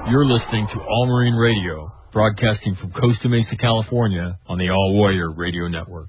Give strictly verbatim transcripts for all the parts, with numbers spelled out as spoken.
You're listening to All Marine Radio, broadcasting from Costa Mesa, California, on the All Warrior Radio Network.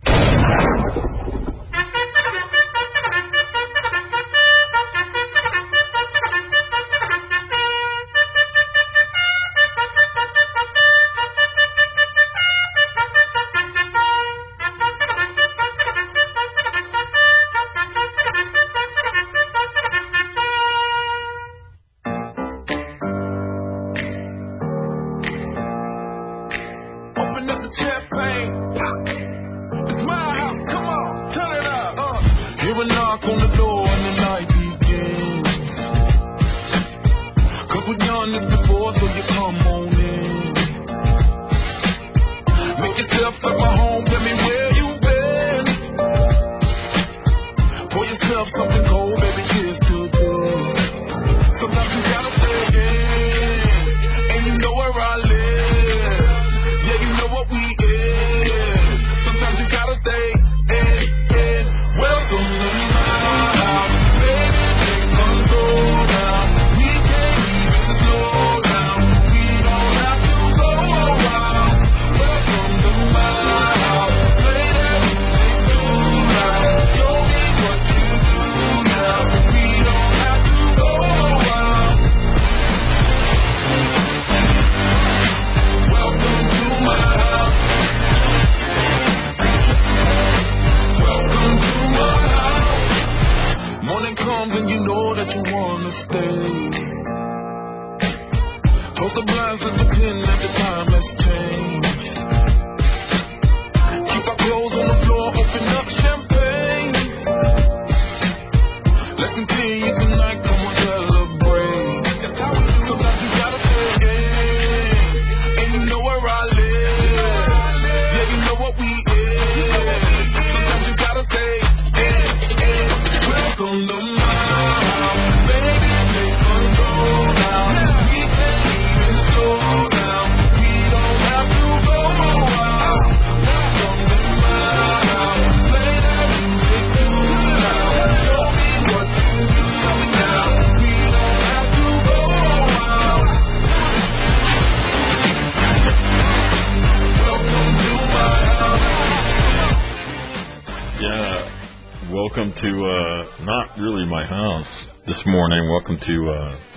Welcome to, uh, not really my house this morning. Welcome to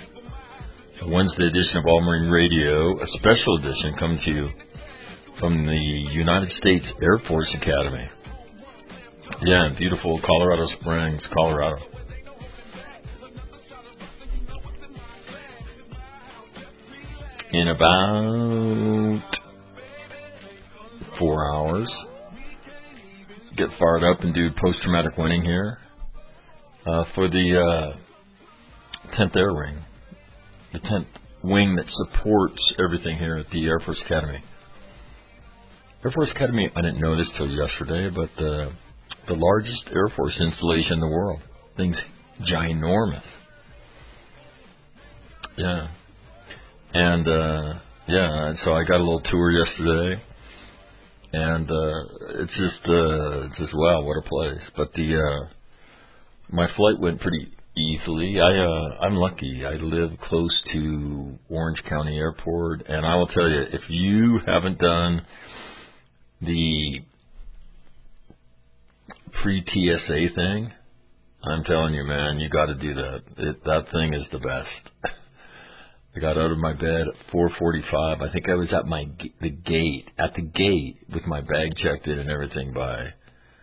uh, a Wednesday edition of All Marine Radio, a special edition coming to you from the United States Air Force Academy. Yeah, in beautiful Colorado Springs, Colorado. In about four hours. Get fired up and do post-traumatic winning here uh, for the uh, tenth Air Wing, the tenth wing that supports everything here at the Air Force Academy. Air Force Academy, I didn't know this till yesterday, but the, the largest Air Force installation in the world. Thing's ginormous. Yeah. And, uh, yeah, so I got a little tour yesterday. And uh, it's just, uh, it's just wow, what a place. But the uh, my flight went pretty easily. I uh, I'm lucky. I live close to Orange County Airport, and I will tell you, if you haven't done the pre-T S A thing, I'm telling you, man, you got to do that. It, that thing is the best. I got out of my bed at four forty-five. I think I was at my the gate, at the gate with my bag checked in and everything by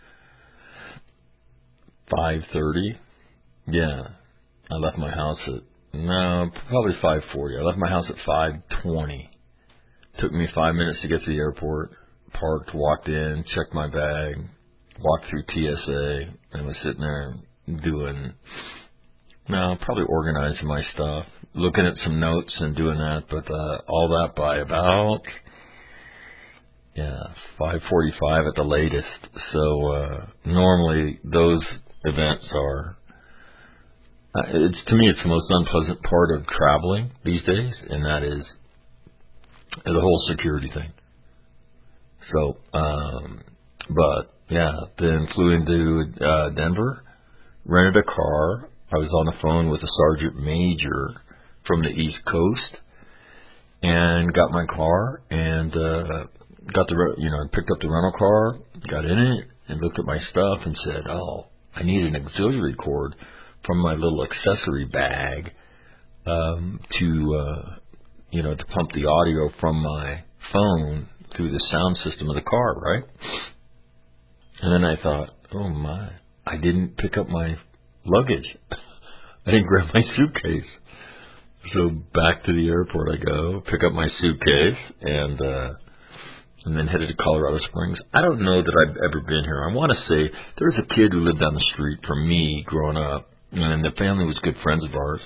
five thirty. Yeah. I left my house at, no, probably five forty. I left my house at five twenty. Took me five minutes to get to the airport. Parked, walked in, checked my bag, walked through T S A, and was sitting there doing, no, probably organizing my stuff. Looking at some notes and doing that, but uh, all that by about, yeah, five forty-five at the latest. So uh, normally those events are, uh, it's to me it's the most unpleasant part of traveling these days, and that is the whole security thing. So, um, but yeah, then flew into uh, Denver, rented a car. I was on the phone with a sergeant major from the East Coast, and got my car and uh, got the re- you know picked up the rental car, got in it, and looked at my stuff and said, "Oh, I need an auxiliary cord from my little accessory bag um, to uh, you know to pump the audio from my phone through the sound system of the car, right?" And then I thought, "Oh my, I didn't pick up my luggage. I didn't grab my suitcase." So back to the airport I go, pick up my suitcase, and uh, and then headed to Colorado Springs. I don't know that I've ever been here. I want to say there was a kid who lived down the street from me growing up, and the family was good friends of ours.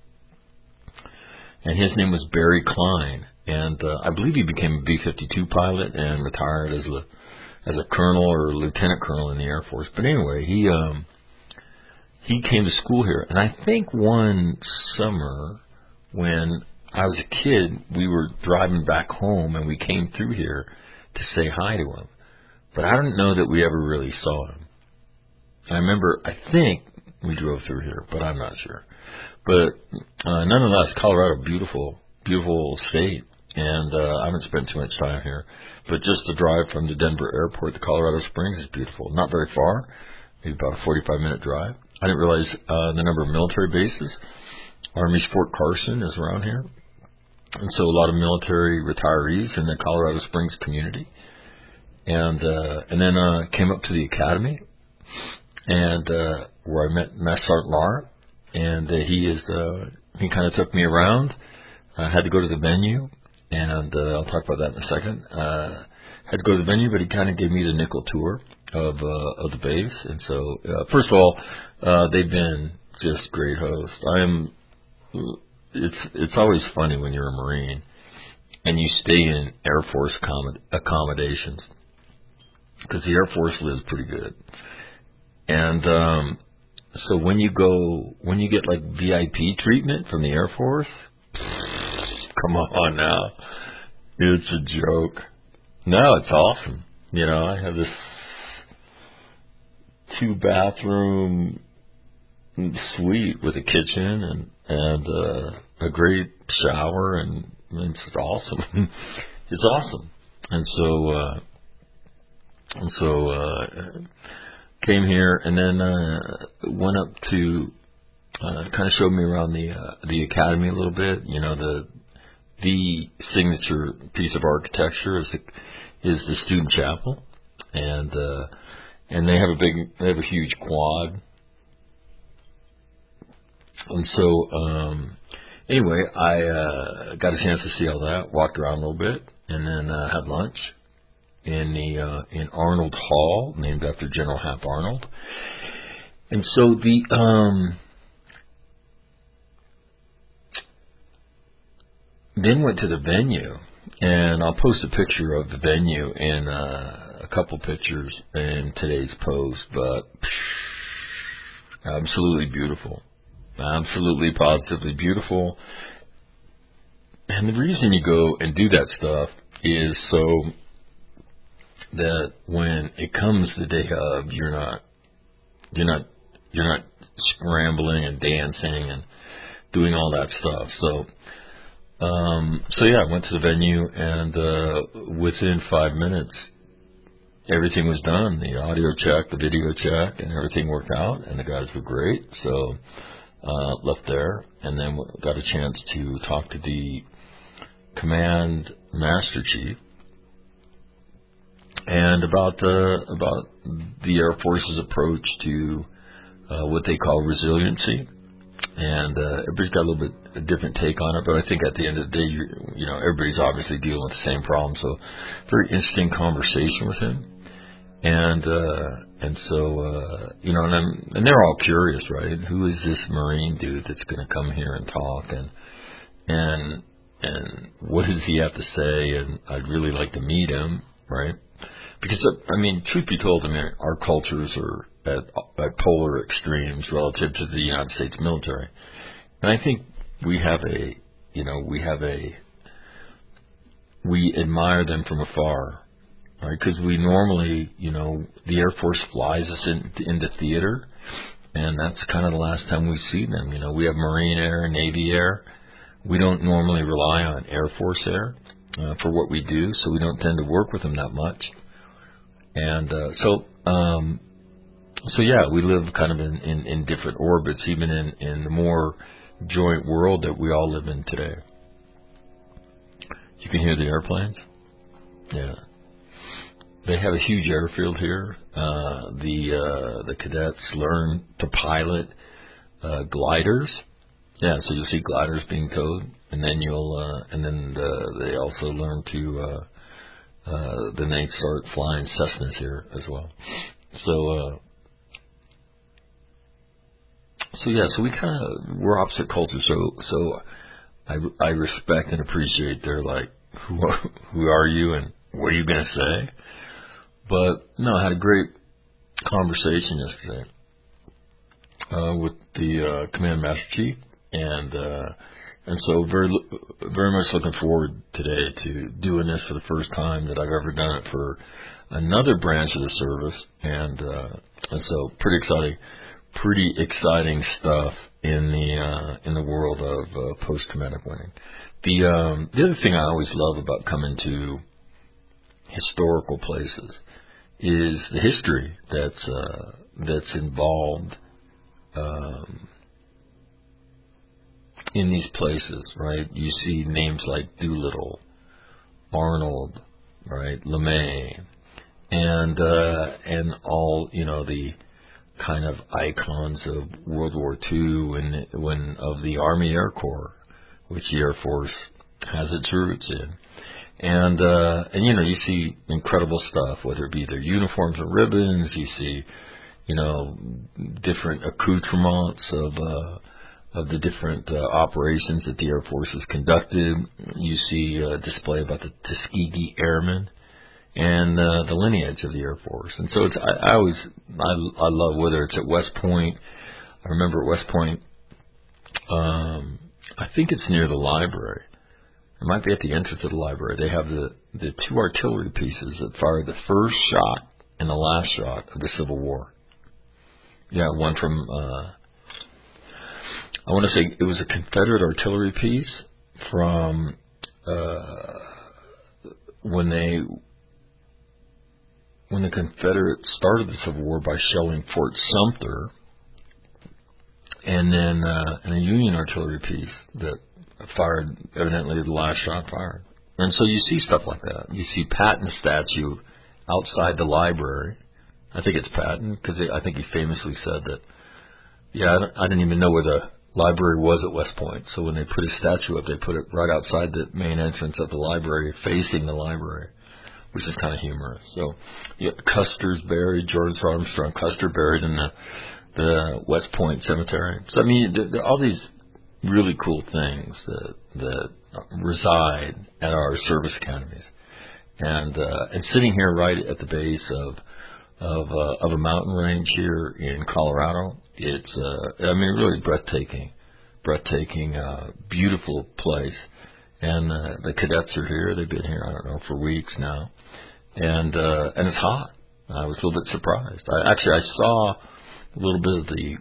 And his name was Barry Klein, and uh, I believe he became a B fifty-two pilot and retired as a as a colonel or a lieutenant colonel in the Air Force. But anyway, he um, he came to school here, and I think one summer when I was a kid, we were driving back home, and we came through here to say hi to him. But I don't know that we ever really saw him. I remember, I think we drove through here, but I'm not sure. But uh, nonetheless, Colorado, beautiful, beautiful state, and uh, I haven't spent too much time here. But just the drive from the Denver airport to Colorado Springs is beautiful. Not very far, maybe about a forty-five minute drive. I didn't realize uh, the number of military bases. Army's Fort Carson is around here. And so a lot of military retirees in the Colorado Springs community. And uh, and then uh, came up to the academy, and uh, where I met Master Sergeant Lara. And uh, he is uh, he kind of took me around. I had to go to the venue, and uh, I'll talk about that in a second. Uh, had to go to the venue, but he kind of gave me the nickel tour of uh, of the base. And so, uh, first of all, uh, they've been just great hosts. I am. It's it's always funny when you're a Marine and you stay in Air Force commod- accommodations, because the Air Force lives pretty good. And um, so when you go, when you get like V I P treatment from the Air Force, come on now, it's a joke. No, it's awesome. You know, I have this two bathroom suite with a kitchen and and uh, a great shower, and it's awesome. It's awesome. And so uh, and so uh, came here, and then uh, went up to uh, kind of showed me around the uh, the academy a little bit. You know, the the signature piece of architecture is the, is the student chapel, and uh, and they have a big they have a huge quad. And so, um, anyway, I uh, got a chance to see all that, walked around a little bit, and then uh, had lunch in the uh, in Arnold Hall, named after General Hap Arnold. And so the um, then went to the venue, and I'll post a picture of the venue and uh, a couple pictures in today's post, but psh, absolutely beautiful. Absolutely, positively beautiful. And the reason you go and do that stuff is so that when it comes the day of, you're not, you're not, you're not scrambling and dancing and doing all that stuff. So, um, so yeah, I went to the venue, and uh, within five minutes, everything was done. The audio check, the video check, and everything worked out, and the guys were great. So. Uh, left there, and then got a chance to talk to the command master chief, and about uh, about the Air Force's approach to uh, what they call resiliency. And uh, everybody's got a little bit a different take on it, but I think at the end of the day, you you know, everybody's obviously dealing with the same problem. So, very interesting conversation with him. And uh, and so uh, you know, and I'm, and they're all curious, right? Who is this Marine dude that's going to come here and talk, and and and what does he have to say? And I'd really like to meet him, right? Because I mean, truth be told, I mean, our cultures are at, at polar extremes relative to the United States military, and I think we have a, you know, we have a, we admire them from afar. Right, because we normally, you know, the Air Force flies us in, into theater, and that's kind of the last time we see them. You know, we have Marine Air, Navy Air, we don't normally rely on Air Force Air uh, for what we do, so we don't tend to work with them that much. And uh, so, um, so yeah, we live kind of in, in, in different orbits, even in, in the more joint world that we all live in today. You can hear the airplanes. Yeah. They have a huge airfield here. Uh, the uh, the cadets learn to pilot uh, gliders. Yeah, so you'll see gliders being towed, and then you'll uh, and then the, they also learn to uh, uh, then they start flying Cessnas here as well. So uh, so yeah, so we kind of we're opposite cultures. So so I I respect and appreciate their like who are, who are you and what are you gonna say? But no, I had a great conversation yesterday uh, with the uh, Command Master Chief, and uh, and so very very much looking forward today to doing this for the first time that I've ever done it for another branch of the service, and uh, and so pretty exciting, pretty exciting stuff in the uh, in the world of uh, post traumatic winning. The um, the other thing I always love about coming to historical places is the history that's uh, that's involved um, in these places, right? You see names like Doolittle, Arnold, right, LeMay, and uh, and all you know the kind of icons of World War Two and when of the Army Air Corps, which the Air Force has its roots in. And, uh, and, you know, you see incredible stuff, whether it be their uniforms or ribbons, you see, you know, different accoutrements of, uh, of the different, uh, operations that the Air Force has conducted. You see a display about the Tuskegee Airmen and, uh, the lineage of the Air Force. And so it's, I, I always, I, I love whether it's at West Point. I remember at West Point, um, I think it's near the library. It might be at the entrance of the library. They have the, the two artillery pieces that fired the first shot and the last shot of the Civil War. Yeah, one from, uh, I want to say it was a Confederate artillery piece from uh, when they, when the Confederates started the Civil War by shelling Fort Sumter, and then uh, and a Union artillery piece that fired, evidently the last shot fired. And so you see stuff like that. You see Patton's statue outside the library. I think it's Patton, because I think he famously said that, yeah, I, don't, I didn't even know where the library was at West Point. So when they put his statue up, they put it right outside the main entrance of the library, facing the library, which is kind of humorous. So yeah, Custer's buried, George Armstrong Custer buried in the, the West Point Cemetery. So, I mean, there, there are all these really cool things that that reside at our service academies, and uh, and sitting here right at the base of of uh, of a mountain range here in Colorado, it's uh, I mean really breathtaking, breathtaking, uh, beautiful place. And uh, the cadets are here; they've been here I don't know for weeks now, and uh, and it's hot. I was a little bit surprised. I actually I saw a little bit of the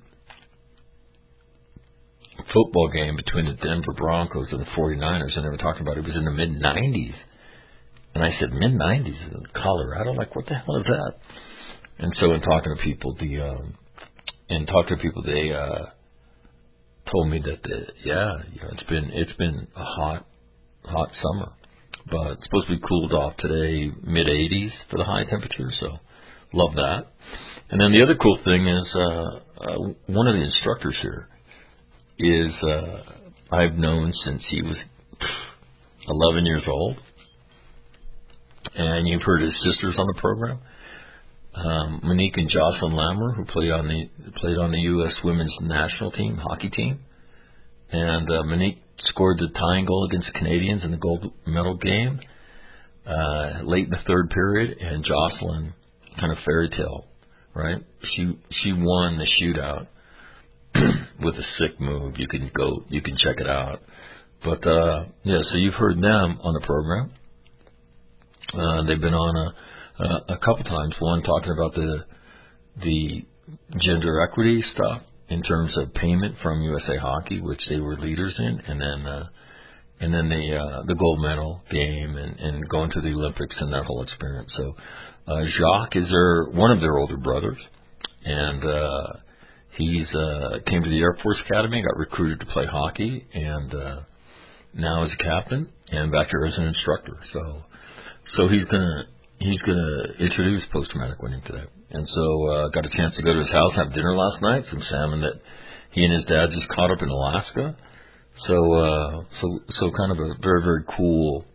football game between the Denver Broncos and the forty-niners, and they were talking about it was in the mid nineties. And I said, mid nineties in Colorado? Like, what the hell is that? And so in talking to people, the um, in talking to people, they uh, told me that, the, yeah, you know, it's been it's been a hot, hot summer. But it's supposed to be cooled off today, mid eighties for the high temperature, so love that. And then the other cool thing is uh, uh, one of the instructors here is uh, I've known since he was eleven years old, and you've heard his sisters on the program, um, Monique and Jocelyn Lammer, who played on the played on the U S women's national team hockey team, and uh, Monique scored the tying goal against the Canadians in the gold medal game uh, late in the third period, and Jocelyn kind of fairy tale, right? She she won the shootout with a sick move. You can go, you can check it out. But uh, yeah, so you've heard them on the program. Uh, they've been on a, a a couple times. One talking about the the gender equity stuff in terms of payment from U S A Hockey, which they were leaders in, and then uh, and then the uh, the gold medal game, and, and going to the Olympics and that whole experience. So uh, Jacques is their one of their older brothers, and uh, he's uh, came to the Air Force Academy, got recruited to play hockey, and uh, now is a captain and back here as an instructor. So so he's gonna he's gonna introduce post traumatic winning today, and so uh, got a chance to go to his house, have dinner last night, some salmon that he and his dad just caught up in Alaska. So, uh, so, so kind of a very, very cool,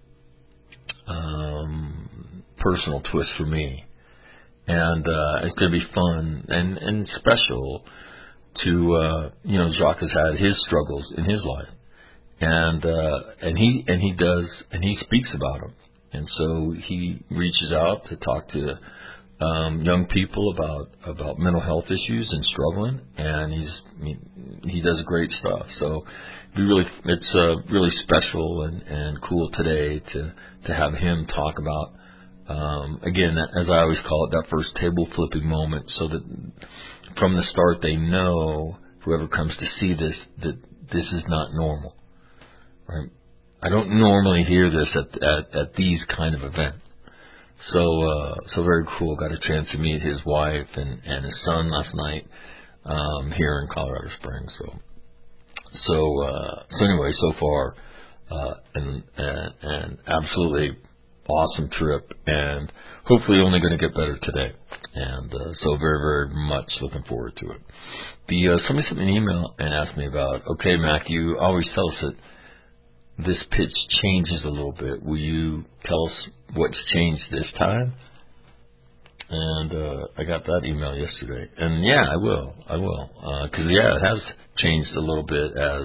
um, personal twist for me. And, uh, it's going to be fun and, and special to, uh, you know, Jacques has had his struggles in his life. And, uh, and he, and he does, and he speaks about them. And so he reaches out to talk to, um, young people about, about mental health issues and struggling. And he's, he, he does great stuff. So, Be really, it's uh, really special and, and cool today to, to have him talk about, um, again, as I always call it, that first table flipping moment, so that from the start they know, whoever comes to see this, that this is not normal. Right? I don't normally hear this at at, at these kind of events. So uh, so very cool. Got a chance to meet his wife and, and his son last night um, here in Colorado Springs. So. So, uh, so anyway, so far, uh, and, and, and absolutely awesome trip, and hopefully only going to get better today. And, uh, so very, very much looking forward to it. The, uh, somebody sent me an email and asked me about, okay, Mac, you always tell us that this pitch changes a little bit. Will you tell us what's changed this time? And, uh, I got that email yesterday. And yeah, I will. I will. Uh, cause yeah, it has changed a little bit as,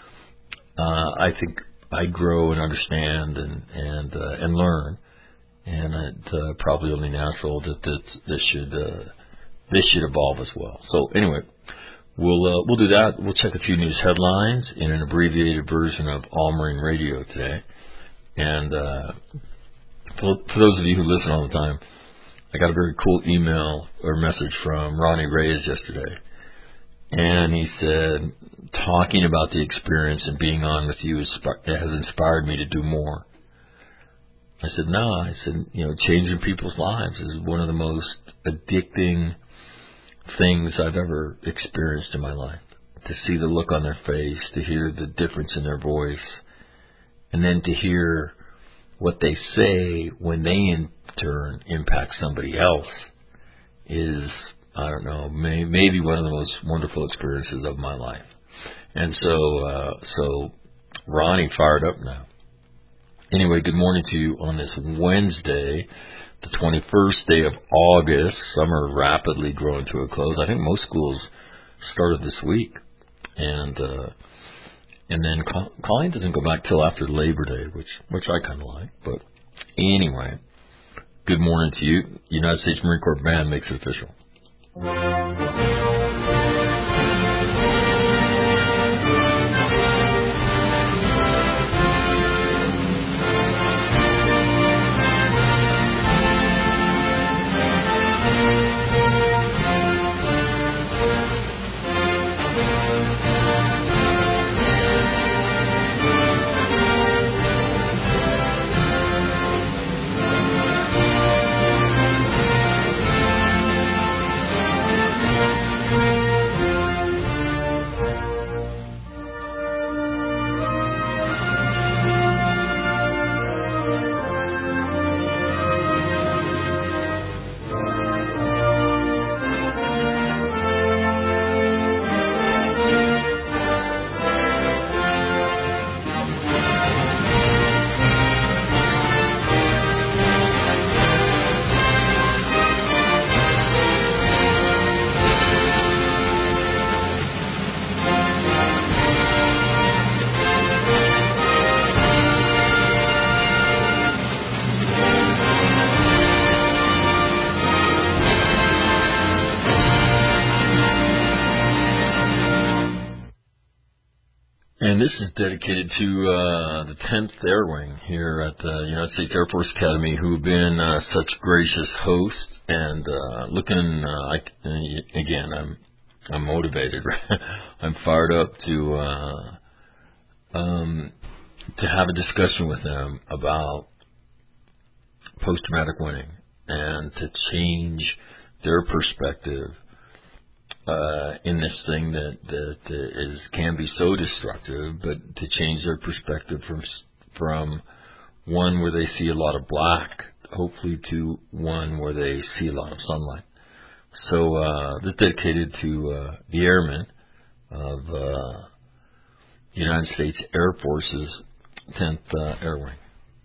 uh, I think I grow and understand and, and, uh, and learn. And it's, uh, probably only natural that this, this should, uh, this should evolve as well. So anyway, we'll, uh, we'll do that. We'll check a few news headlines in an abbreviated version of All Marine Radio today. And, uh, for, for those of you who listen all the time, I got a very cool email or message from Ronnie Reyes yesterday. And he said, talking about the experience and being on with you has inspired me to do more. I said, no, I said, you know, changing people's lives is one of the most addicting things I've ever experienced in my life. To see the look on their face, to hear the difference in their voice, and then to hear what they say when they in turn impact somebody else is, I don't know, may, maybe one of the most wonderful experiences of my life. And so, uh, so Ronnie fired up now. Anyway, good morning to you on this Wednesday, the twenty-first day of August. Summer rapidly growing to a close. I think most schools started this week. And, uh, and then Colleen doesn't go back till after Labor Day, which, which I kind of like. But anyway, good morning to you. United States Marine Corps Band makes it official. And this is dedicated to uh, the tenth Air Wing here at the United States Air Force Academy, who have been uh, such gracious hosts and uh, looking. Uh, I, again, I'm I'm motivated. I'm fired up to uh, um, to have a discussion with them about post-traumatic winning and to change their perspective uh, in this thing that, that is can be so destructive, but to change their perspective from from one where they see a lot of black, hopefully, to one where they see a lot of sunlight. So uh, this is dedicated to uh, the airmen of uh, the United States Air Force's tenth uh, Air Wing.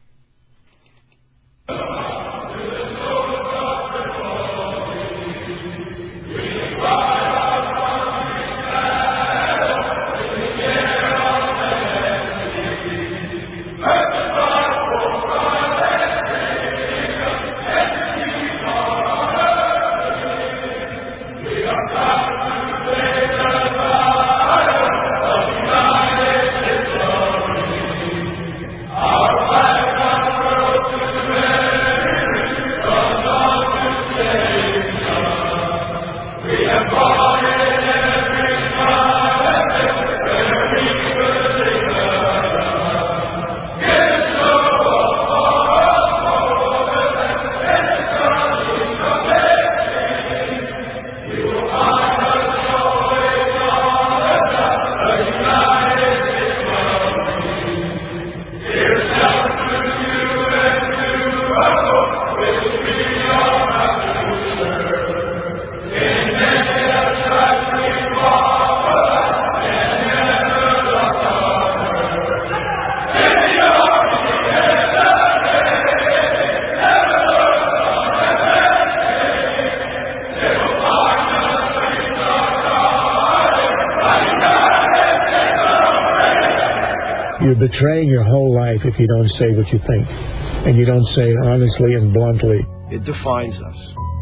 You're betraying your whole life if you don't say what you think, and you don't say it honestly and bluntly. It defines us.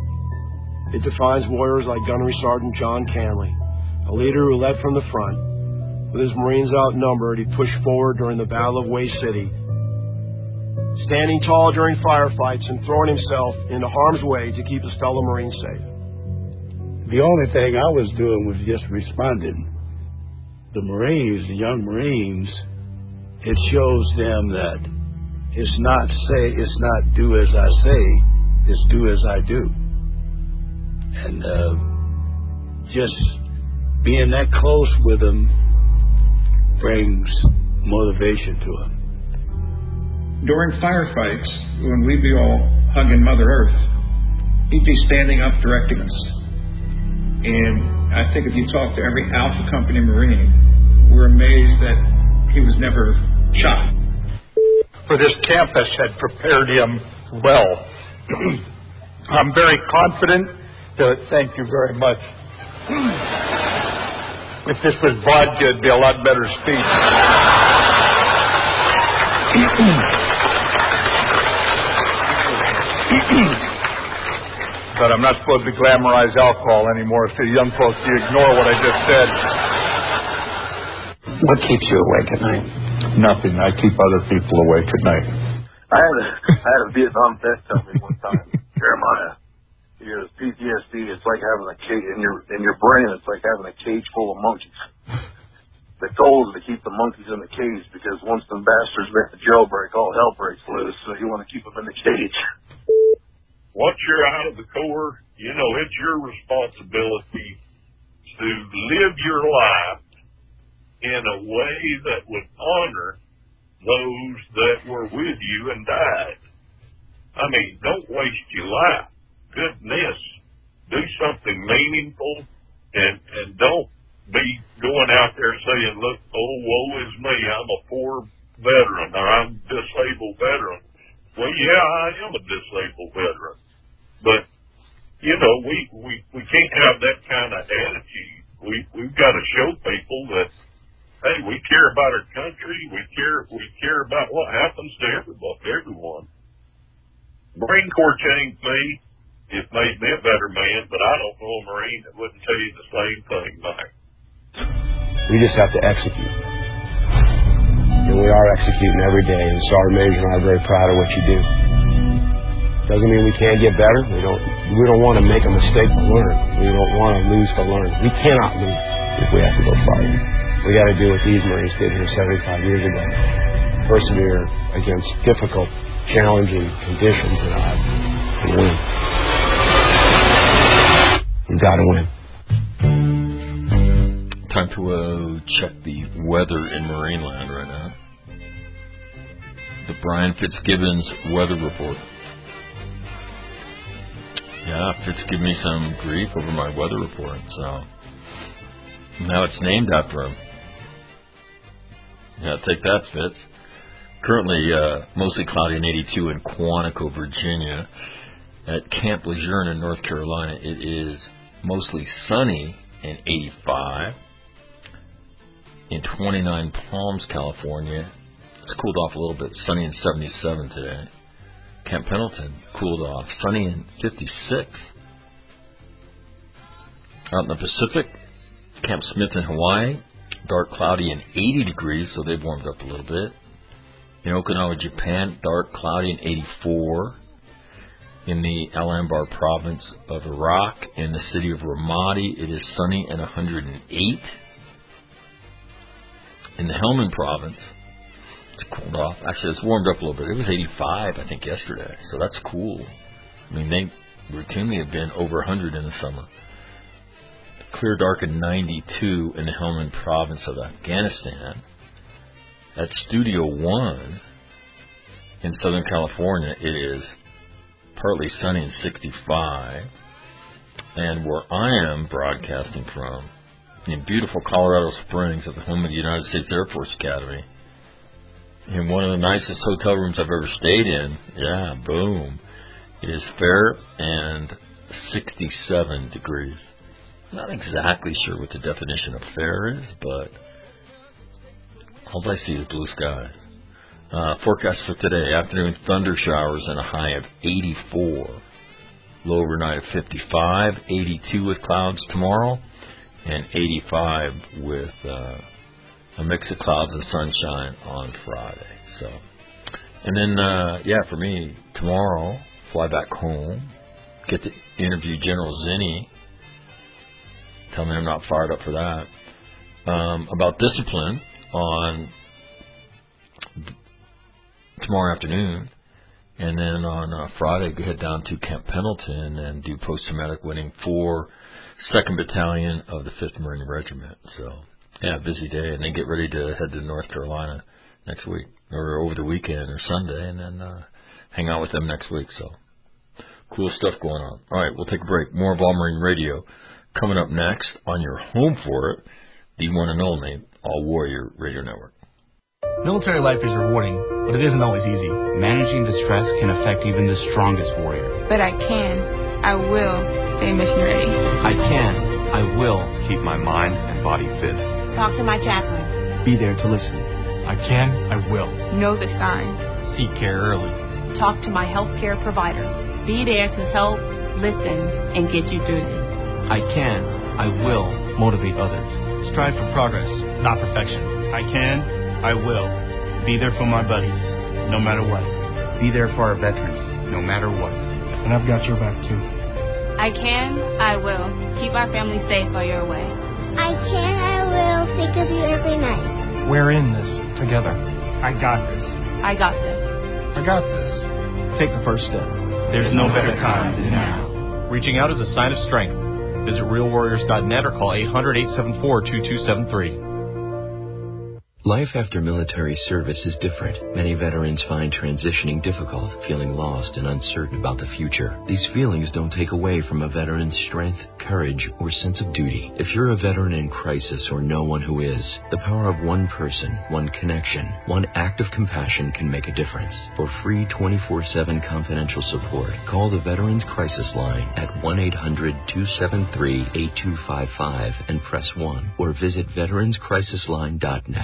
It defines warriors like Gunnery Sergeant John Canley, a leader who led from the front. With his Marines outnumbered, he pushed forward during the Battle of Way City, standing tall during firefights and throwing himself into harm's way to keep his fellow Marines safe. The only thing I was doing was just responding. The Marines, the young Marines, it shows them that it's not say, it's not do as I say, it's do as I do. And uh, just being that close with them brings motivation to them. During firefights, when we'd be all hugging Mother Earth, he'd be standing up directing us. And I think if you talk to every Alpha Company Marine, we're amazed that he was never shot. For this campus had prepared him well. I'm very confident. To, thank you very much. If this was vodka, it'd be a lot better speech. But I'm not supposed to glamorize alcohol anymore, so young folks, you ignore what I just said. What keeps you awake at night? Nothing. I keep other people awake at night. I had a, I had a Vietnam vet tell me one time, Jeremiah, he goes, P T S D, it's like having a cage, in your, in your brain, it's like having a cage full of monkeys. The goal is to keep the monkeys in the cage, because once the bastards make the jailbreak, all hell breaks loose, so you want to keep them in the cage. Once you're out of the Corps, you know, it's your responsibility to live your life in a way that would honor those that were with you and died. I mean, don't waste your life. Goodness, do something meaningful, and and don't be going out there saying, look, oh, woe is me, I'm a poor veteran, or I'm a disabled veteran. Well, yeah, I am a disabled veteran. But, you know, we, we, we can't have that kind of attitude. We, we've got to show people that, hey, we care about our country, we care we care about what happens to everybody, everyone. Marine Corps changed me. It made me a better man, but I don't know a Marine that wouldn't tell you the same thing, Mike. We just have to execute. And we are executing every day, and Sergeant Major and I are very proud of what you do. Doesn't mean we can't get better. We don't we don't want to make a mistake to learn. We don't want to lose to learn. We cannot lose if we have to go farther. We got to do what these Marines did here seventy-five years ago. persevere against difficult, challenging conditions in life and win. We've got to win. Time to uh, check the weather in Marineland right now. The Brian Fitzgibbons weather report. Yeah, Fitz gave me some grief over my weather report, so now it's named after him. Yeah, take that, Fitz. Currently, uh, mostly cloudy and eighty-two in Quantico, Virginia. At Camp Lejeune in North Carolina, it is mostly sunny and eighty-five. In twenty-nine Palms, California, it's cooled off a little bit, sunny and seventy-seven today. Camp Pendleton, cooled off, sunny and fifty-six. Out in the Pacific, Camp Smith in Hawaii, dark, cloudy, and eighty degrees, so they've warmed up a little bit. In Okinawa, Japan, dark, cloudy, and eighty-four. In the Al-Anbar province of Iraq, in the city of Ramadi, it is sunny and one hundred eight. In the Helmand province, it's cooled off. Actually, it's warmed up a little bit. It was eighty-five, I think, yesterday, so that's cool. I mean, they routinely have been over one hundred in the summer. Clear, dark, and ninety-two in the Helmand province of Afghanistan. At Studio One in Southern California, it is partly sunny and sixty-five. And where I am broadcasting from, in beautiful Colorado Springs at the home of the United States Air Force Academy, in one of the nicest hotel rooms I've ever stayed in, yeah, boom, it is fair and sixty-seven degrees. Not exactly sure what the definition of fair is, but all I see is blue skies. Uh, forecast for today, afternoon thunder showers and a high of eighty-four. Low overnight of fifty-five, eighty-two with clouds tomorrow, and eighty-five with uh, a mix of clouds and sunshine on Friday. So, and then, uh, yeah, for me, tomorrow, fly back home, get to interview General Zinni. Tell me I'm not fired up for that. Um, about discipline on tomorrow afternoon. And then on uh, Friday, go head down to Camp Pendleton and do post-traumatic winning for second Battalion of the fifth Marine Regiment. So, yeah, busy day. And then get ready to head to North Carolina next week, or over the weekend or Sunday, and then uh, hang out with them next week. So, cool stuff going on. All right, we'll take a break. More of All Marine Radio coming up next on your home for it, the one and only All Warrior Radio Network. Military life is rewarding, but it isn't always easy. Managing the stress can affect even the strongest warrior. But I can, I will stay mission ready. I can, I will keep my mind and body fit. Talk to my chaplain. Be there to listen. I can, I will. Know the signs. Seek care early. Talk to my healthcare provider. Be there to help, listen, and get you through this. I can, I will motivate others. Strive for progress, not perfection. I can, I will. Be there for my buddies, no matter what. Be there for our veterans, no matter what. And I've got your back, too. I can, I will. Keep our family safe while you're away. I can, I will. Think of you every night. We're in this together. I got this. I got this. I got this. Take the first step. There's no better time than now. Reaching out is a sign of strength. Visit real warriors dot net or call eight hundred, eight seven four, two two seven three. Life after military service is different. Many veterans find transitioning difficult, feeling lost and uncertain about the future. These feelings don't take away from a veteran's strength, courage, or sense of duty. If you're a veteran in crisis or know one who is, the power of one person, one connection, one act of compassion can make a difference. For free twenty-four seven confidential support, call the Veterans Crisis Line at one eight hundred, two seven three, eight two five five and press one, or visit veterans crisis line dot net.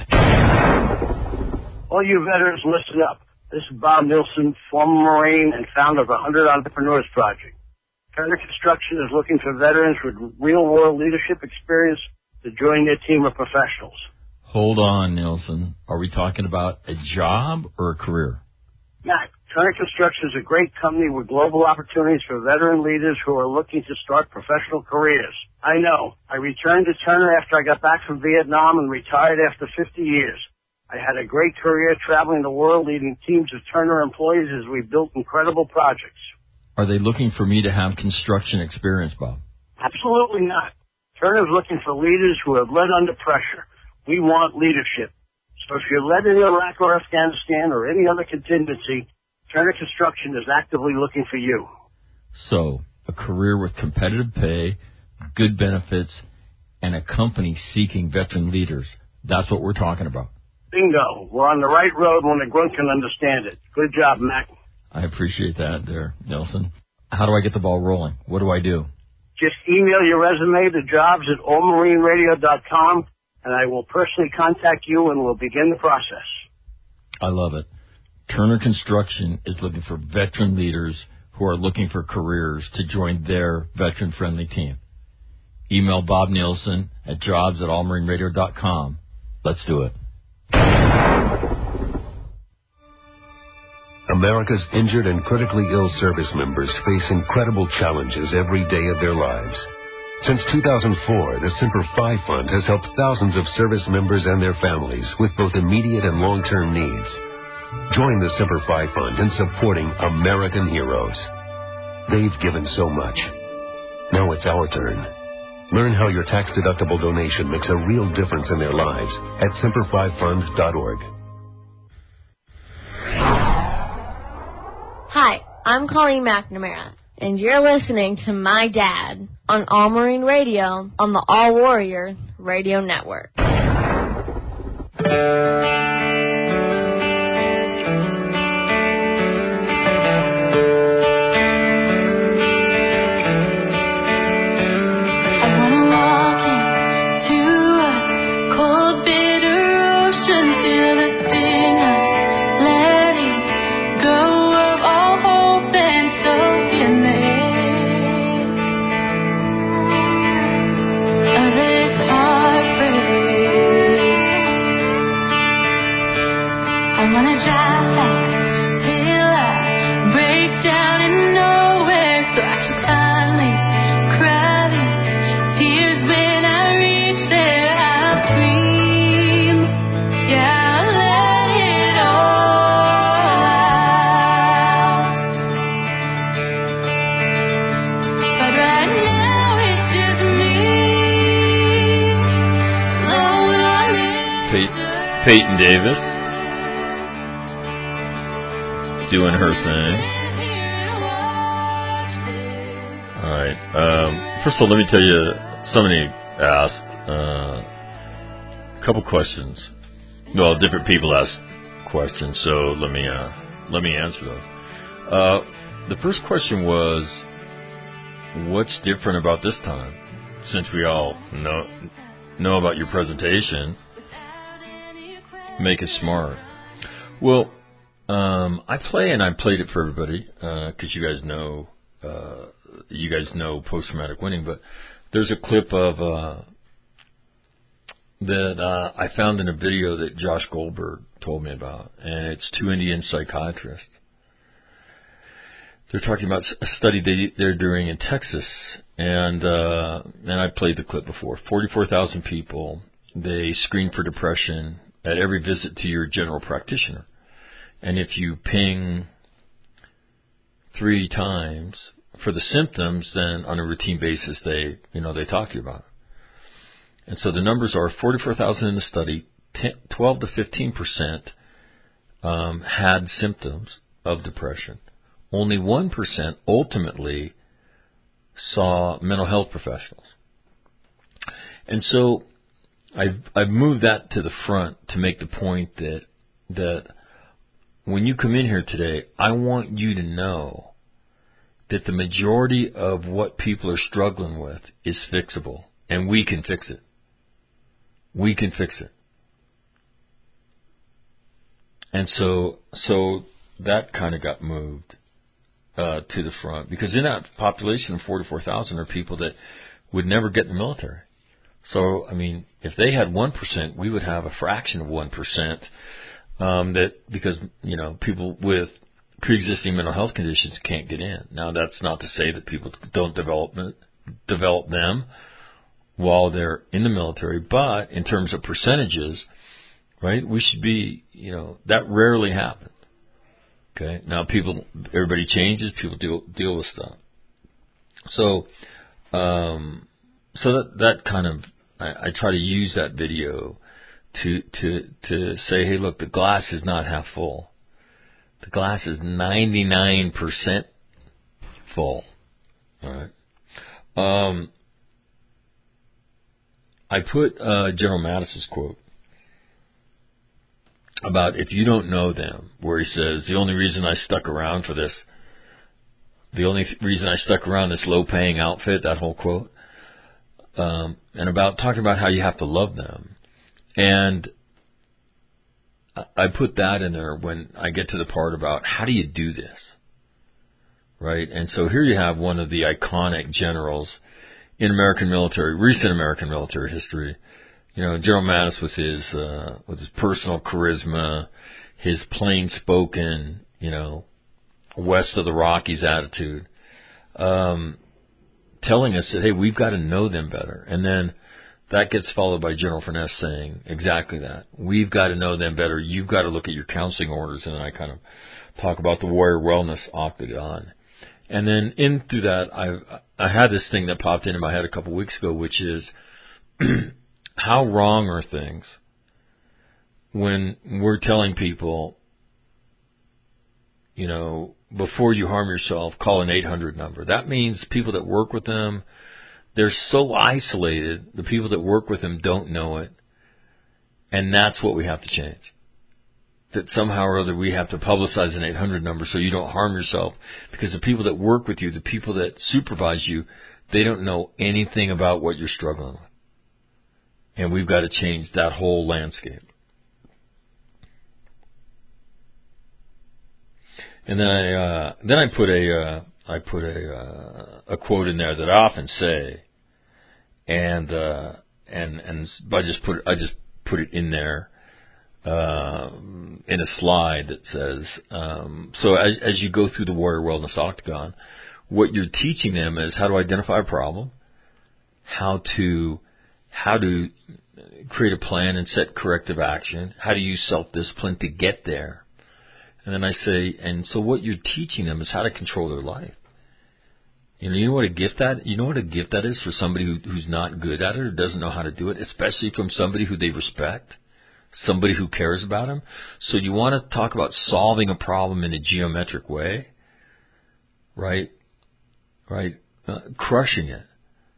All you veterans, listen up. This is Bob Nilsson, former Marine and founder of the one hundred Entrepreneurs Project. Turner Construction is looking for veterans with real-world leadership experience to join their team of professionals. Hold on, Nilsson. Are we talking about a job or a career? Matt, Turner Construction is a great company with global opportunities for veteran leaders who are looking to start professional careers. I know. I returned to Turner after I got back from Vietnam and retired after fifty years. I had a great career traveling the world, leading teams of Turner employees as we built incredible projects. Are they looking for me to have construction experience, Bob? Absolutely not. Turner's looking for leaders who have led under pressure. We want leadership. So if you're led in Iraq or Afghanistan or any other contingency, Turner Construction is actively looking for you. So, a career with competitive pay, good benefits, and a company seeking veteran leaders. That's what we're talking about. Bingo. We're on the right road when a grunt can understand it. Good job, Mac. I appreciate that there, Nelson. How do I get the ball rolling? What do I do? Just email your resume to jobs at all marine radio dot com, and I will personally contact you and we'll begin the process. I love it. Turner Construction is looking for veteran leaders who are looking for careers to join their veteran-friendly team. Email Bob Nielsen at jobs at all marine radio dot com. Let's do it. America's injured and critically ill service members face incredible challenges every day of their lives. Since two thousand four, the Semper Fi Fund has helped thousands of service members and their families with both immediate and long-term needs. Join the Semper Fi Fund in supporting American heroes. They've given so much. Now it's our turn. Learn how your tax-deductible donation makes a real difference in their lives at semper fi fund dot org. Hi, I'm Colleen McNamara, and you're listening to my dad on All Marine Radio on the All Warrior Radio Network. Peyton Davis doing her thing. All right. Um, first of all, let me tell you, somebody asked uh, a couple questions. Well, different people asked questions, so let me uh, let me answer those. Uh, the first question was, what's different about this time? Since we all know know about your presentation. Make it smart. Well, um, I play, and I played it for everybody because uh, you guys know uh, you guys know post-traumatic winning. But there's a clip of uh, that uh, I found in a video that Josh Goldberg told me about, and it's two Indian psychiatrists. They're talking about a study they, they're doing in Texas, and uh, and I played the clip before. forty-four thousand people. They screen for depression at every visit to your general practitioner. And if you ping three times for the symptoms, then on a routine basis, they, you know, they talk to you about it. And so the numbers are forty-four thousand in the study, twelve to fifteen percent um, had symptoms of depression. Only one percent ultimately saw mental health professionals. And so I've, I've moved that to the front to make the point that that when you come in here today, I want you to know that the majority of what people are struggling with is fixable, and we can fix it. We can fix it. And so so that kind of got moved uh, to the front, because in that population of forty-four thousand are people that would never get in the military. So, I mean, if they had one percent, we would have a fraction of one percent um, that because, you know, people with pre-existing mental health conditions can't get in. Now, that's not to say that people don't develop develop them while they're in the military, but in terms of percentages, right? We should be, you know, that rarely happens. Okay, now people, everybody changes, people deal deal with stuff. So, um, so that that kind of, I, I try to use that video to to to say, hey, look, the glass is not half full. The glass is ninety-nine percent full. All right. Um, I put uh, General Mattis's quote about if you don't know them, where he says, the only reason I stuck around for this, the only reason I stuck around this low-paying outfit, that whole quote, um, and about talking about how you have to love them. And I put that in there when I get to the part about how do you do this, right? And so here you have one of the iconic generals in American military, recent American military history. You know, General Mattis with his uh, with his personal charisma, his plain-spoken, you know, west of the Rockies attitude, um, telling us that, hey, we've got to know them better. And then that gets followed by General Furness saying exactly that. We've got to know them better. You've got to look at your counseling orders. And then I kind of talk about the Warrior Wellness Octagon. And then into that, I I had this thing that popped into my head a couple weeks ago, which is how wrong are things when we're telling people, you know, before you harm yourself, call an eight hundred number. That means people that work with them, they're so isolated, the people that work with them don't know it. And that's what we have to change. That somehow or other we have to publicize an eight hundred number so you don't harm yourself. Because the people that work with you, the people that supervise you, they don't know anything about what you're struggling with. And we've got to change that whole landscape. And then I uh, then I put a uh, I put a uh, a quote in there that I often say, and uh, and and I just put I just put it in there uh, in a slide that says, um, so as as you go through the Warrior Wellness Octagon, what you're teaching them is how to identify a problem, how to how to create a plan and set corrective action, how to use self-discipline to get there. And then I say, and so what you're teaching them is how to control their life. You know, you know what a gift that, you know what a gift that is for somebody who, who's not good at it or doesn't know how to do it, especially from somebody who they respect, somebody who cares about them. So you want to talk about solving a problem in a geometric way, right? Right? Uh, crushing it.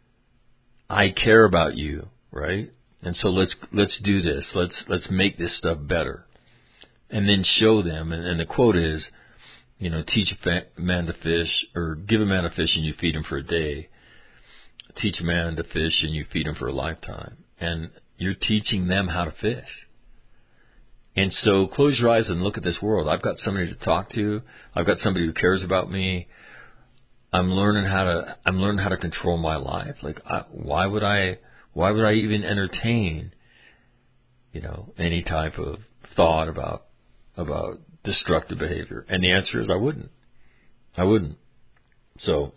I care about you, right? And so let's let's do this. Let's let's make this stuff better. And then show them, and, and the quote is, you know, teach a fa- man to fish, or give a man a fish and you feed him for a day. Teach a man to fish and you feed him for a lifetime. And you're teaching them how to fish. And so close your eyes and look at this world. I've got somebody to talk to. I've got somebody who cares about me. I'm learning how to, I'm learning how to control my life. Like, I, why would I, why would I even entertain, you know, any type of thought about, about destructive behavior? And the answer is I wouldn't. I wouldn't. So,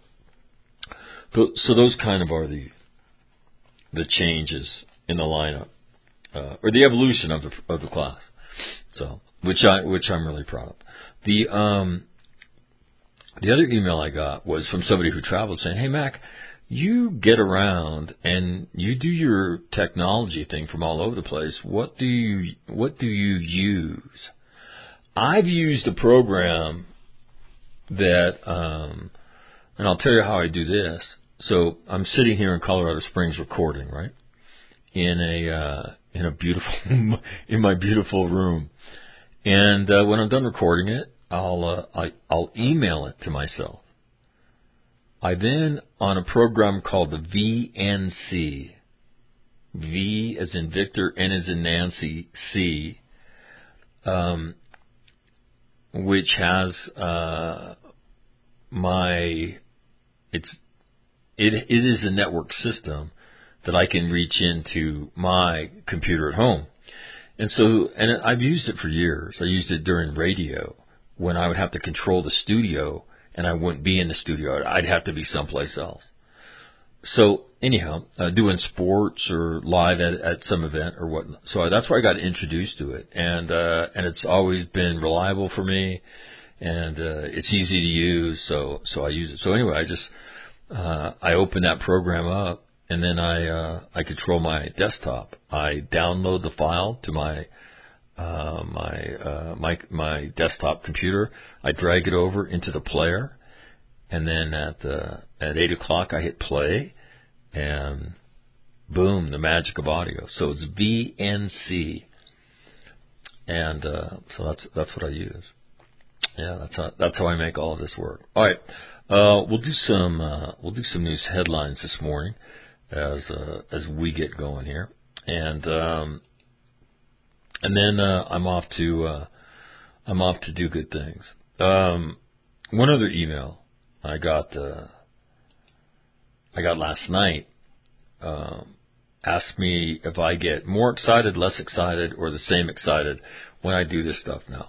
so those kind of are the the changes in the lineup, uh, or the evolution of the of the class. So, which I which I'm really proud of. The um the other email I got was from somebody who traveled saying, "Hey Mac, you get around and you do your technology thing from all over the place. What do you what do you use?" I've used a program that, um, and I'll tell you how I do this. So I'm sitting here in Colorado Springs recording, right, in a uh, in a beautiful in my beautiful room, and uh, when I'm done recording it, I'll uh, I, I'll email it to myself. I then, on a program called the V N C, V as in Victor, N as in Nancy, C. Um, which has uh, my, it's, it, it is a network system that I can reach into my computer at home. And so, and I've used it for years. I used it during radio when I would have to control the studio and I wouldn't be in the studio. I'd have to be someplace else. So anyhow, uh, doing sports or live at, at some event or whatnot. So that's where I got introduced to it, and uh, and it's always been reliable for me, and uh, it's easy to use. So so I use it. So anyway, I just uh, I open that program up, and then I uh, I control my desktop. I download the file to my uh, my uh, my my desktop computer. I drag it over into the player, and then at uh, at eight o'clock I hit play. And boom, the magic of audio. So it's V N C, and uh, so that's that's what I use. Yeah, that's how that's how I make all of this work. All right, uh, we'll do some uh, we'll do some news headlines this morning as uh, as we get going here, and um, and then uh, I'm off to uh, I'm off to do good things. Um, one other email I got. Uh, I got last night, um, asked me if I get more excited, less excited, or the same excited when I do this stuff now.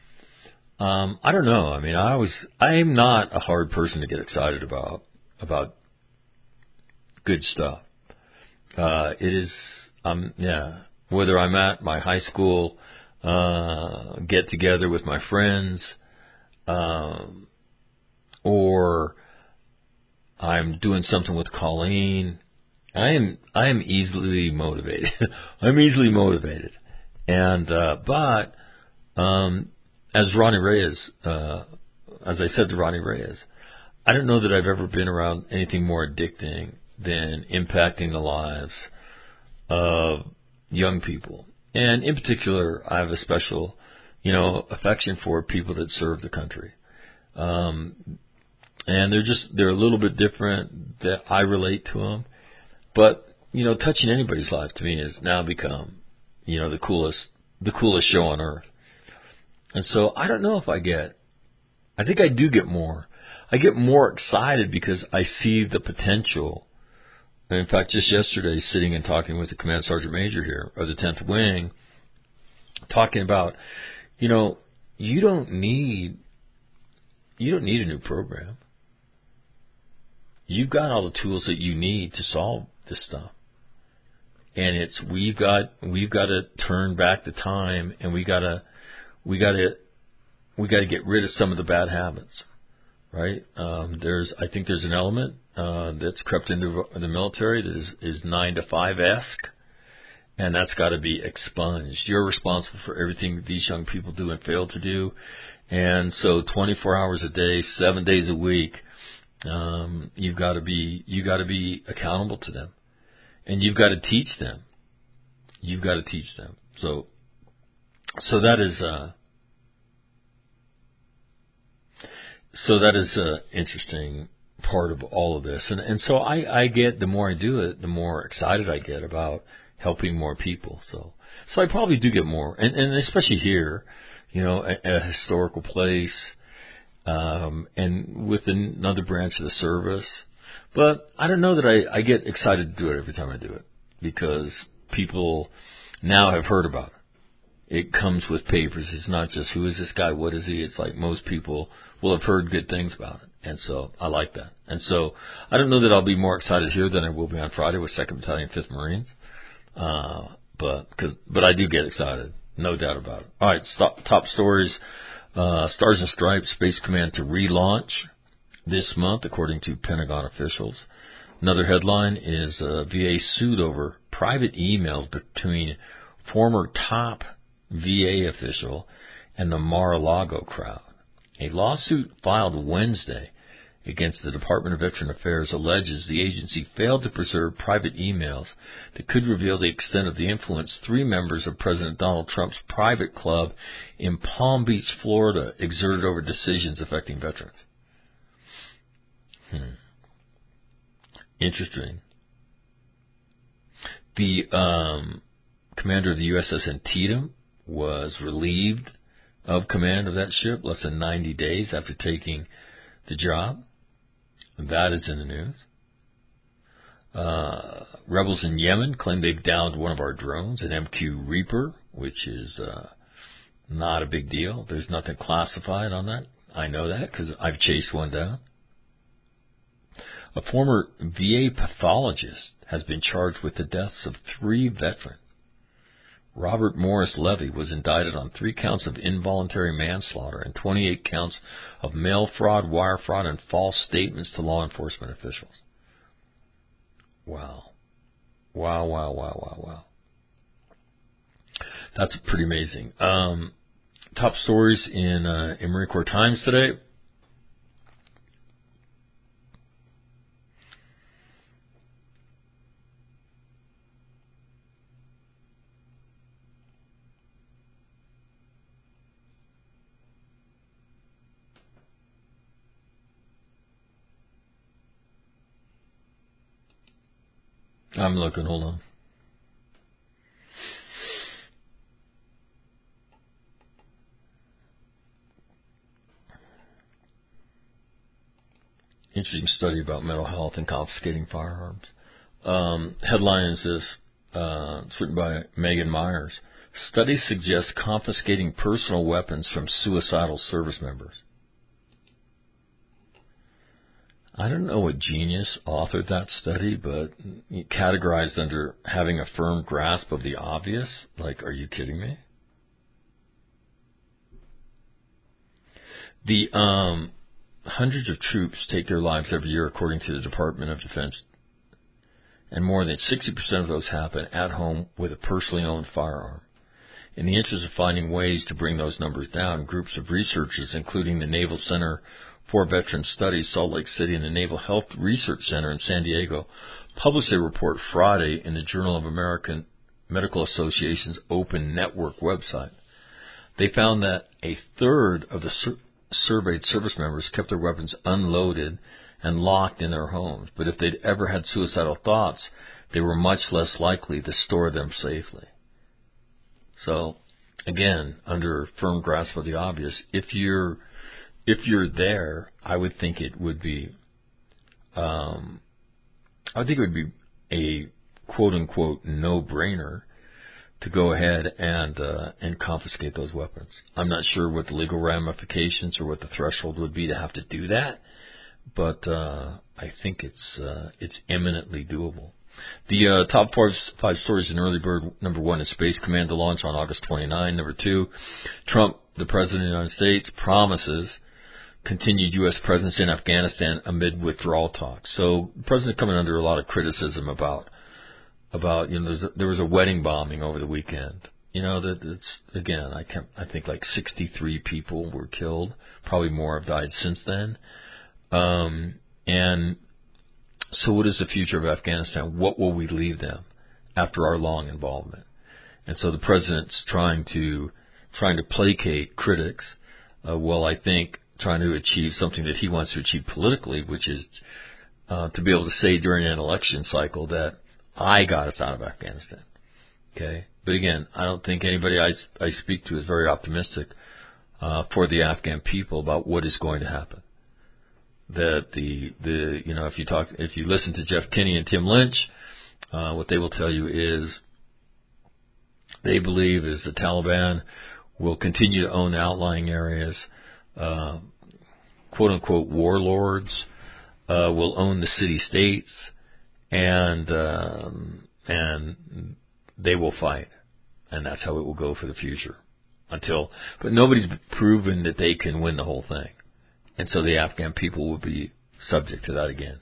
Um, I don't know. I mean, I was, I'm not a hard person to get excited about, about good stuff. Uh, it is, um, yeah, whether I'm at my high school, uh, get together with my friends, um, or I'm doing something with Colleen. I am I am easily motivated. I'm easily motivated, and uh, but um, as Ronnie Reyes, uh, as I said to Ronnie Reyes, I don't know that I've ever been around anything more addicting than impacting the lives of young people, and in particular, I have a special, you know, affection for people that serve the country. Um, And they're just, they're a little bit different that I relate to them. But, you know, touching anybody's life to me has now become, you know, the coolest, the coolest show on earth. And so I don't know if I get, I think I do get more. I get more excited because I see the potential. And in fact, just yesterday, sitting and talking with the Command Sergeant Major here, of the tenth Wing, talking about, you know, you don't need, you don't need a new program. You've got all the tools that you need to solve this stuff. And it's, we've got, we've got to turn back the time, and we got to, we got to, we got to get rid of some of the bad habits, right? Um, there's, I think there's an element, uh, that's crept into the military that is, is nine to five-esque, and that's got to be expunged. You're responsible for everything these young people do and fail to do. And so twenty-four hours a day, seven days a week, Um, you've got to be, you got to be accountable to them, and you've got to teach them. You've got to teach them. So, so that is, uh, so that is an interesting part of all of this. And, and so I, I get, the more I do it, the more excited I get about helping more people. So, so I probably do get more, and, and especially here, you know, a, a historical place. Um, and with another branch of the service. But I don't know that I, I get excited to do it every time I do it, because people now have heard about it. It comes with papers. It's not just, who is this guy? What is he? It's like most people will have heard good things about it. And so I like that. And so I don't know that I'll be more excited here than I will be on Friday with second Battalion, fifth Marines. Uh, but, cause, but I do get excited. No doubt about it. All right. Stop, top stories. Uh, Stars and Stripes Space Command to relaunch this month, according to Pentagon officials. Another headline is uh, V A sued over private emails between former top V A official and the Mar-a-Lago crowd. A lawsuit filed Wednesday against the Department of Veteran Affairs alleges the agency failed to preserve private emails that could reveal the extent of the influence three members of President Donald Trump's private club in Palm Beach, Florida, exerted over decisions affecting veterans. Hmm. Interesting. The um, commander of the U S S Antietam was relieved of command of that ship less than ninety days after taking the job. That is in the news. Uh, rebels in Yemen claim they've downed one of our drones, an M Q Reaper, which is uh, not a big deal. There's nothing classified on that. I know that because I've chased one down. A former V A pathologist has been charged with the deaths of three veterans. Robert Morris Levy was indicted on three counts of involuntary manslaughter and twenty-eight counts of mail fraud, wire fraud, and false statements to law enforcement officials. Wow. Wow, wow, wow, wow, wow. That's pretty amazing. Um, top stories in, uh, in Marine Corps Times today. I'm looking, hold on. Interesting study about mental health and confiscating firearms. Um, headline is this, uh, it's written by Megan Myers. Study suggests confiscating personal weapons from suicidal service members. I don't know what genius authored that study, but categorized under having a firm grasp of the obvious. Like, are you kidding me? The um, hundreds of troops take their lives every year, according to the Department of Defense, and more than sixty percent of those happen at home with a personally owned firearm. In the interest of finding ways to bring those numbers down, groups of researchers, including the Naval Center for Veteran Studies, Salt Lake City, and the Naval Health Research Center in San Diego, published a report Friday in the Journal of American Medical Association's Open Network website. They found that a third of the sur- surveyed service members kept their weapons unloaded and locked in their homes, but if they'd ever had suicidal thoughts, they were much less likely to store them safely. So, again, under firm grasp of the obvious, if you're If you're there, I would think it would be, um, I think it would be a quote unquote no-brainer to go ahead and uh, and confiscate those weapons. I'm not sure what the legal ramifications or what the threshold would be to have to do that, but uh, I think it's uh, it's eminently doable. The uh, top five, five stories in Early Bird. Number one is Space Command to launch on August twenty-ninth. Number two, Trump, the President of the United States, promises continued U S presence in Afghanistan amid withdrawal talks. So the president coming under a lot of criticism about, about you know, there's a, there was a wedding bombing over the weekend. You know, that it's, again, I can't, I think like sixty-three people were killed. Probably more have died since then. Um, and so what is the future of Afghanistan? What will we leave them after our long involvement? And so the president's trying to, trying to placate critics. Uh, well, I think, trying to achieve something that he wants to achieve politically, which is uh, to be able to say during an election cycle that I got us out of Afghanistan. Okay, but again, I don't think anybody I, I speak to is very optimistic uh, for the Afghan people about what is going to happen. That the the you know if you talk if you listen to Jeff Kinney and Tim Lynch, uh, what they will tell you is they believe is the Taliban will continue to own the outlying areas. Uh, quote unquote warlords uh, will own the city states, and um, and they will fight, and that's how it will go for the future. Until, but nobody's proven that they can win the whole thing, and so the Afghan people will be subject to that again.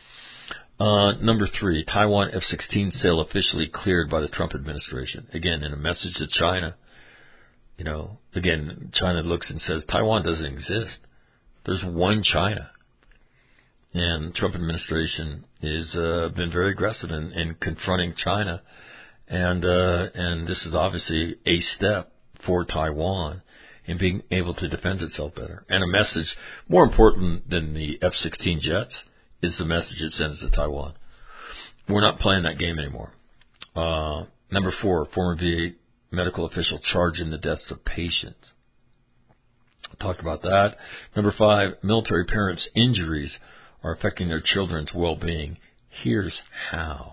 Uh, number three, Taiwan F sixteen sale officially cleared by the Trump administration. Again, in a message to China. You know, again, China looks and says, Taiwan doesn't exist. There's one China. And the Trump administration has uh, been very aggressive in, in confronting China. And uh, and this is obviously a step for Taiwan in being able to defend itself better. And a message, more important than the F sixteen jets, is the message it sends to Taiwan. We're not playing that game anymore. Uh, number four, former V A medical official charged in the deaths of patients. I talked about that. Number five, military parents' injuries are affecting their children's well-being. Here's how.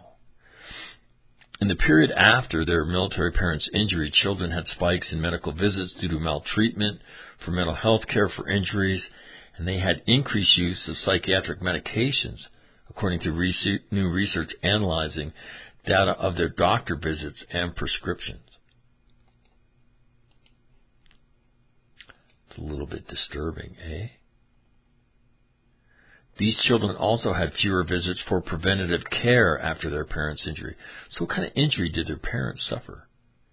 In the period after their military parents' injury, children had spikes in medical visits due to maltreatment, for mental health care for injuries, and they had increased use of psychiatric medications, according to research, new research analyzing data of their doctor visits and prescriptions. It's a little bit disturbing, eh? These children also had fewer visits for preventative care after their parents' injury. So what kind of injury did their parents suffer?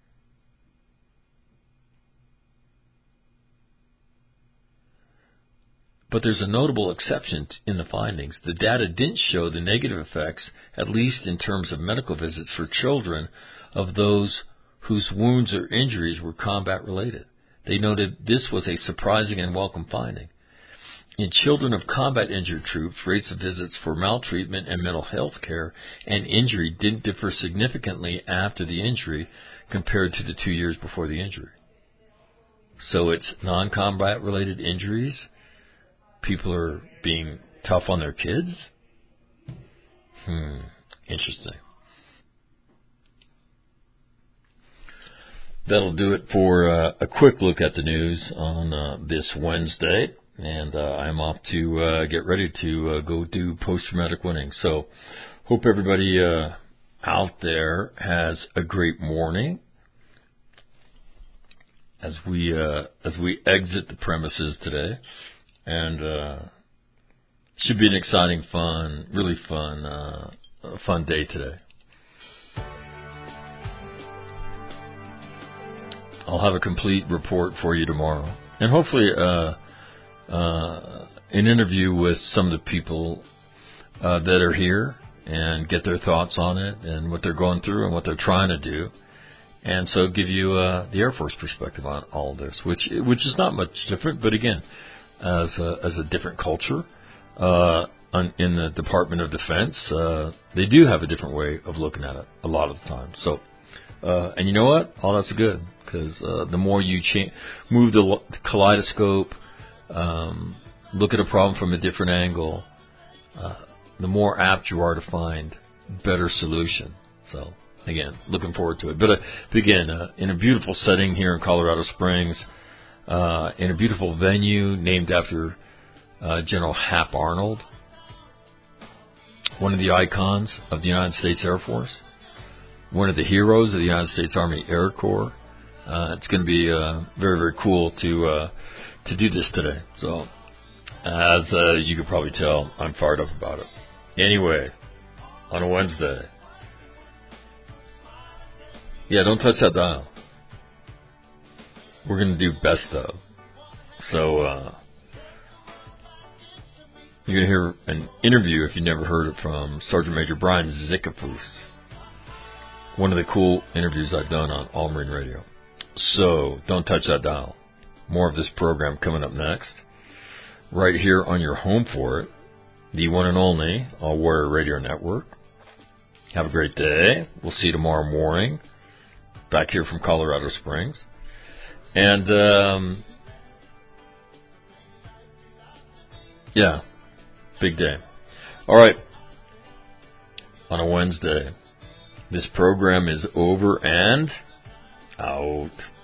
But there's a notable exception in the findings. The data didn't show the negative effects, at least in terms of medical visits, for children of those whose wounds or injuries were combat-related. They noted this was a surprising and welcome finding. In children of combat-injured troops, rates of visits for maltreatment and mental health care and injury didn't differ significantly after the injury compared to the two years before the injury. So it's non-combat-related injuries. People are being tough on their kids? Hmm, interesting. That'll do it for uh, a quick look at the news on uh, this Wednesday. And uh, I'm off to uh, get ready to uh, go do post-traumatic winning. So hope everybody uh, out there has a great morning as we uh, as we exit the premises today. And uh, should be an exciting, fun, really fun, uh, fun day today. I'll have a complete report for you tomorrow, and hopefully uh, uh, an interview with some of the people uh, that are here, and get their thoughts on it and what they're going through and what they're trying to do, and so give you uh, the Air Force perspective on all of this, which which is not much different, but again, as a, as a different culture uh, on, in the Department of Defense, uh, they do have a different way of looking at it a lot of the time. So, uh, and you know what? All that's good, because uh, the more you cha- move the kaleidoscope, um, look at a problem from a different angle, uh, the more apt you are to find better solution. So, again, looking forward to it. But, uh, but again, uh, in a beautiful setting here in Colorado Springs, Uh, in a beautiful venue named after uh, General Hap Arnold, one of the icons of the United States Air Force, one of the heroes of the United States Army Air Corps. Uh, it's going to be uh, very, very cool to uh, to do this today. So, as uh, you could probably tell, I'm fired up about it. Anyway, on a Wednesday. Yeah, don't touch that dial. We're going to do best of. So, uh, you're going to hear an interview, if you never heard it, from Sergeant Major Brian Zickafoos. One of the cool interviews I've done on All Marine Radio. So, don't touch that dial. More of this program coming up next. Right here on your home for it. The one and only All Warrior Radio Network. Have a great day. We'll see you tomorrow morning. Back here from Colorado Springs. And, um, yeah, big day. All right. On a Wednesday, this program is over and out.